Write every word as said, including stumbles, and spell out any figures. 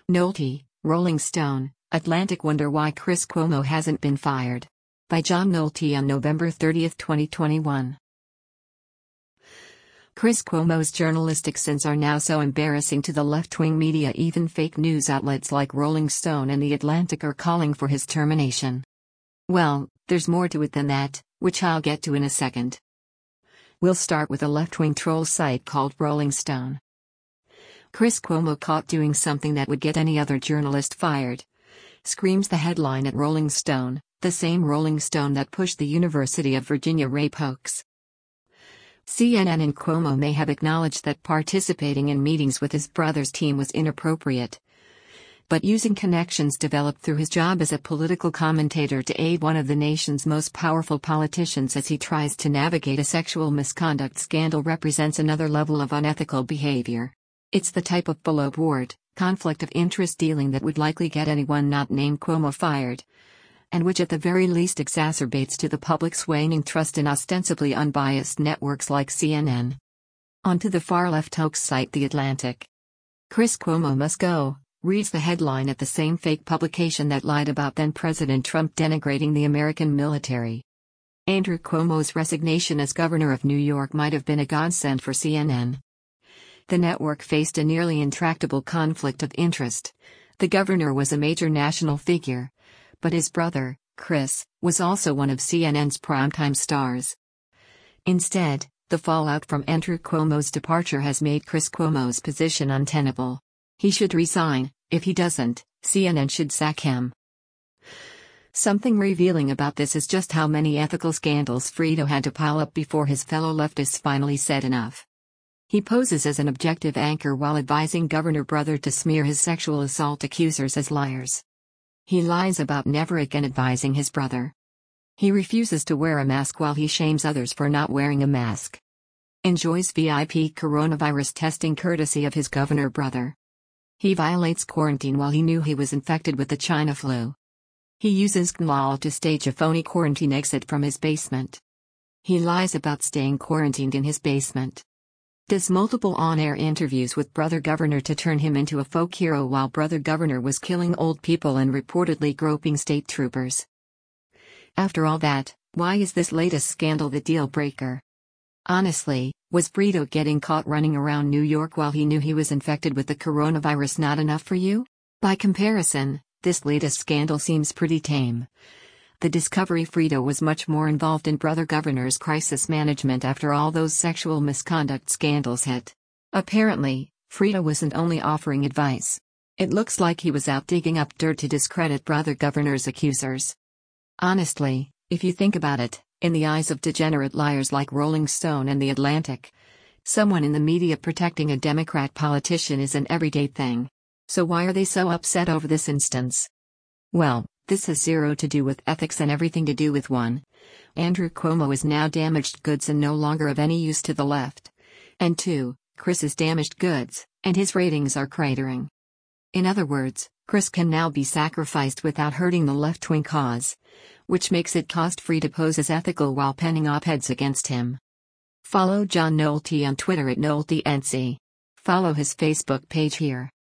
Nolte, Rolling Stone, Atlantic wonder why Chris Cuomo hasn't been fired. By John Nolte on November thirtieth, twenty twenty-one. Chris Cuomo's journalistic sins are now so embarrassing to the left-wing media, even fake news outlets like Rolling Stone and The Atlantic are calling for his termination. Well, there's more to it than that, which I'll get to in a second. We'll start with a left-wing troll site called Rolling Stone. Chris Cuomo caught doing something that would get any other journalist fired, screams the headline at Rolling Stone, the same Rolling Stone that pushed the University of Virginia rape hoax. C N N and Cuomo may have acknowledged that participating in meetings with his brother's team was inappropriate, but using connections developed through his job as a political commentator to aid one of the nation's most powerful politicians as he tries to navigate a sexual misconduct scandal represents another level of unethical behavior. It's the type of below-board, conflict of interest dealing that would likely get anyone not named Cuomo fired, and which at the very least exacerbates to the public's waning trust in ostensibly unbiased networks like C N N. On to the far-left hoax site The Atlantic. Chris Cuomo must go, reads the headline at the same fake publication that lied about then-President Trump denigrating the American military. Andrew Cuomo's resignation as governor of New York might have been a godsend for C N N. The network faced a nearly intractable conflict of interest. The governor was a major national figure, but his brother, Chris, was also one of C N N's primetime stars. Instead, the fallout from Andrew Cuomo's departure has made Chris Cuomo's position untenable. He should resign. If he doesn't, C N N should sack him. Something revealing about this is just how many ethical scandals Fredo had to pile up before his fellow leftists finally said enough. He poses as an objective anchor while advising Governor Brother to smear his sexual assault accusers as liars. He lies about never again advising his brother. He refuses to wear a mask while he shames others for not wearing a mask. Enjoys V I P coronavirus testing courtesy of his governor brother. He violates quarantine while he knew he was infected with the China flu. He uses C N L to stage a phony quarantine exit from his basement. He lies about staying quarantined in his basement. Does multiple on-air interviews with Brother Governor to turn him into a folk hero while Brother Governor was killing old people and reportedly groping state troopers. After all that, why is this latest scandal the deal breaker? Honestly, was Fredo getting caught running around New York while he knew he was infected with the coronavirus not enough for you? By comparison, this latest scandal seems pretty tame. The discovery Fredo was much more involved in Brother Governor's crisis management after all those sexual misconduct scandals hit. Apparently, Fredo wasn't only offering advice. It looks like he was out digging up dirt to discredit Brother Governor's accusers. Honestly, if you think about it, in the eyes of degenerate liars like Rolling Stone and The Atlantic, someone in the media protecting a Democrat politician is an everyday thing. So why are they so upset over this instance? Well, this has zero to do with ethics and everything to do with one. Andrew Cuomo is now damaged goods and no longer of any use to the left. And two, Chris is damaged goods, and his ratings are cratering. In other words, Chris can now be sacrificed without hurting the left-wing cause, which makes it cost-free to pose as ethical while penning op-eds against him. Follow John Nolte on Twitter at NolteNC. Follow his Facebook page here.